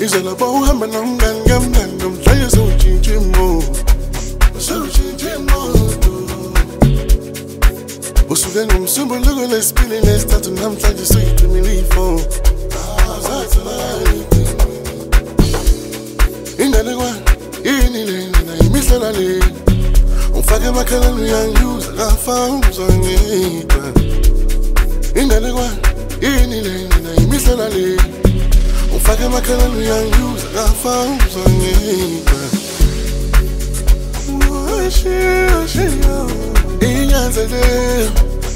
izolo bawuhamba nomngani mhlanje sewutshintsha imoto usuke ngomsombuluko lesibili nesithathu namhlanje seyicimile ifoni ingane kwani yini lena imihlola le ufake emakhaleni uyangiuza kafauzwa ngedwa ingane kwani yini lena imihlola le ufake emakhaleni uyangiuza kafauzwa ngedwa inyanzele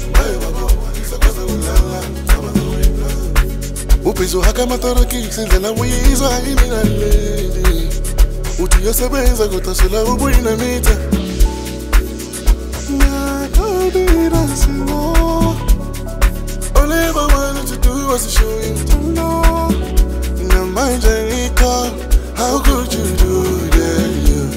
ubhizo haka amatorokisi indlela uyizwa imina lady uthi uyasebenza kodwa sola ubuyinamita all I ever wanted to do was to show you to know namanje ngikho how could you do that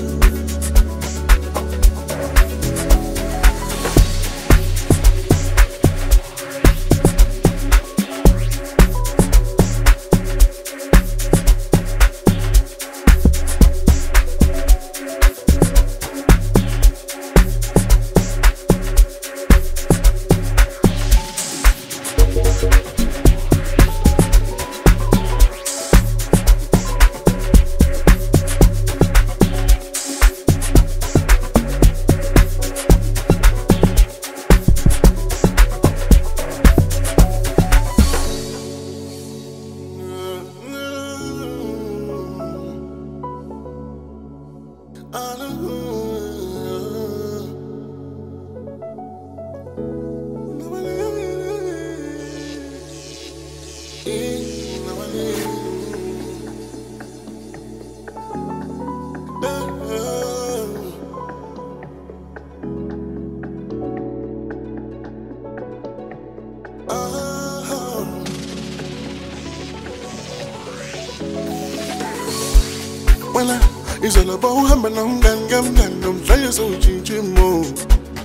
izolo bawuhamba nomngani mhlanje sewutshintsha imoto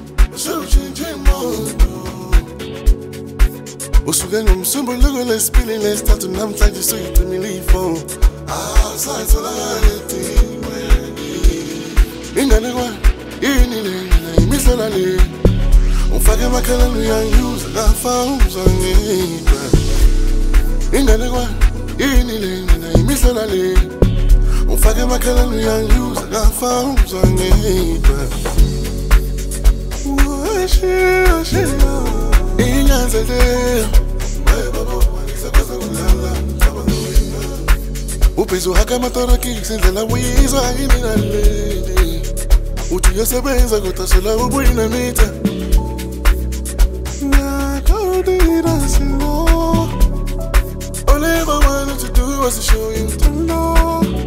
usuke ngomsombuluko lesibili nesithathu namhlanje seyicimile ifoni ingane kwani yini lena imihlola le ufake emakhaleni uyangiuza kafauzwa ngedwa ingane kwani yini lena imihlola le ufake emakhaleni uyangiuza kafauzwa ngedwa inyanzele ubhizo haka amatorokisi indlela uyizwa imina lady uthi uyasebenza kodwa sola ubuyinamita all I ever wanted to do was to show you to know